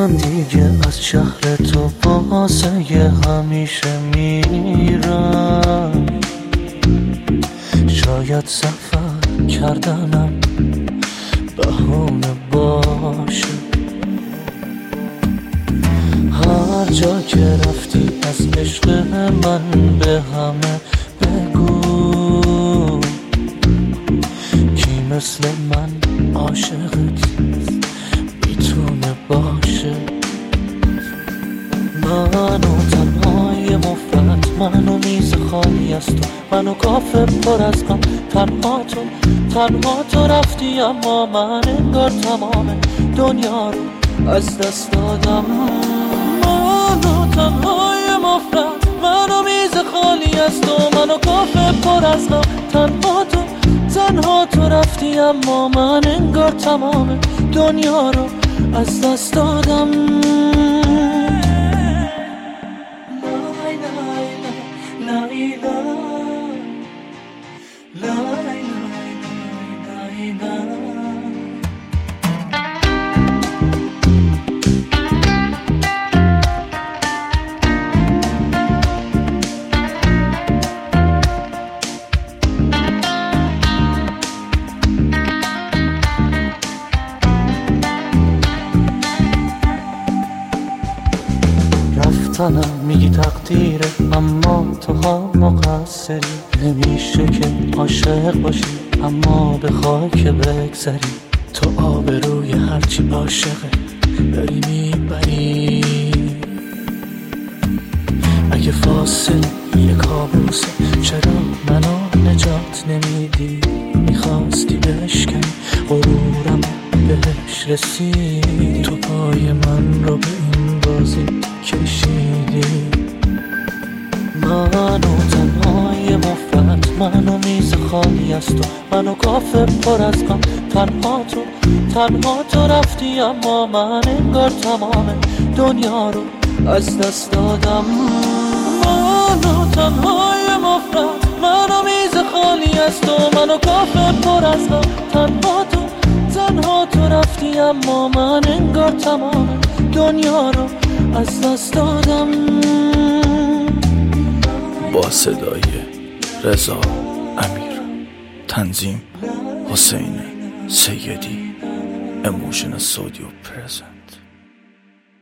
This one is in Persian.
من دیگه از شهر تو واسه همیشه میرم. شاید سفر کردنم بهونه باشه. هر جا که رفتی از عشق من به همه بگو، کی مثل من عاشقت میتونه باشه. منو تنهای مفرد، منو میز خالی از تو، منو کافه پر از غم. تنها تو رفتی اما من انگار تمام دنیا رو از دست دادم. منو تنهای مفرد، منو میز خالی از تو، منو کافه پر از غم. تنها تو رفتی اما من انگار تمام دنیا رو از دست دادم. رفتنم میگی تقدیره، اما تو ها مقصری. نمیشه که عاشق باشی اما بخوای که بگذری. تو آبروی هرچی عاشقه داری میبری. اگه فاصله یه کابوسه چرا منو نجات نمیدی؟ میخواستی بشکنی غرورم بهش رسیدی. تو پای من رو به این بازی کشیدی. منو تنهای مفرد، منو میز خالی از تو، منو کافه پر از غم. تنها تو رفتی اما من انگار تمام دنیا رو از دست دادم. منو تنهای مفرد، منو میز خالی از تو، منو کافه پر از غم. تنها تو رفتی اما من انگار تمام دنیا رو از دست دادم. با صدای رضا امیر، تنظیم حسین سیدی، اموشن استودیو پرزنت.